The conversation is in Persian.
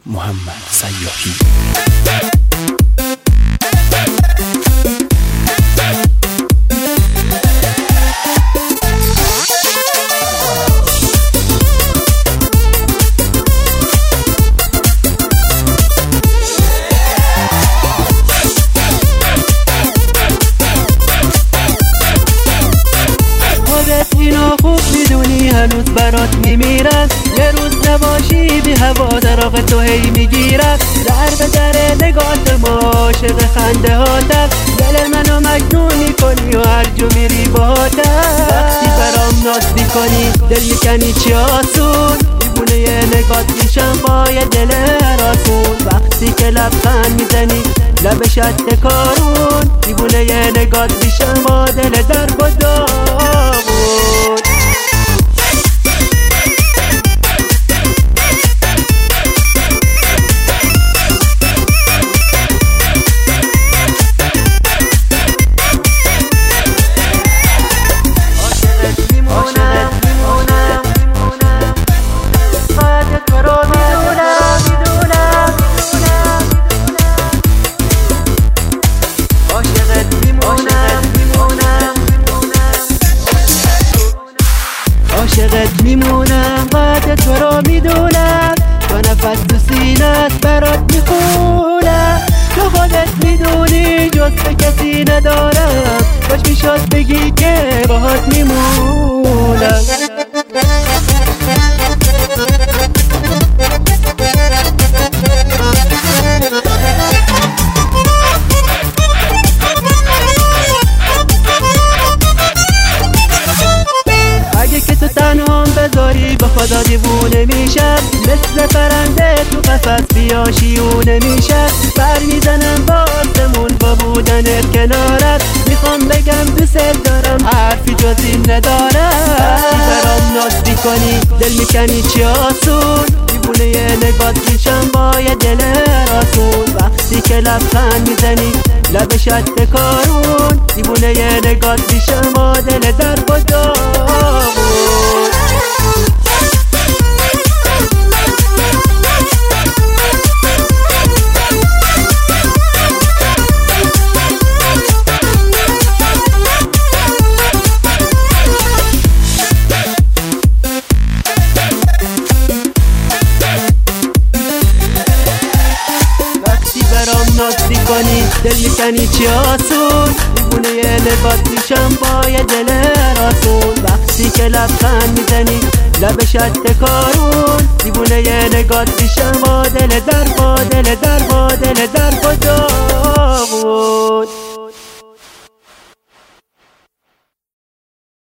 محمد سیاحی. اینو خوب میدونی هنوز برات میمیرم، یه روز نباشی بی هوا در آغ تو هی میگیرم. در به در نگات ما عاشق خنده هاتم، دل منو مجنون میکنی و هر جو میری باهاتم. وقتی برام ناز میکنی دل میکنی چی آسون، دیوونه یه نگات میشم با یه دل راسون. وقتی که لبخند میزنی لبشت تکارون، دیوونه یه نگات میشم با دل در و داغون. عاشقت میمونم، بعد تو رو میدونم، تو نفس تو سینت برات میخونم. تو خودت میدونی جز به کسی ندارم، باش میشد بگی که باهات میمونم. اگه که تو تنهام بذاری به خدا دیوونه میشم، مثل پرنده تو قفس بیا شیونه میشم. بر میزنم با آسمون با بودنت کنارت، میخوام بگم دوست دارم حرفی جز این ندارم. وقتی برام ناز میکنی دل میکنی چی آسون، دیوونه یه نگات میشم با یه دل راسون. وقتی که لبخند میزنی لبشت تکارون، دیوونه یه نگات میشم با دل در و داغون. ناز میکنی دل میکنی چی آسون، دیوونه یه نگات میشم با یه دل راسون. وقتی که لبخند میزنی لبشت تکارون، دیوونه یه نگات میشم با دل در با دل در با دل در با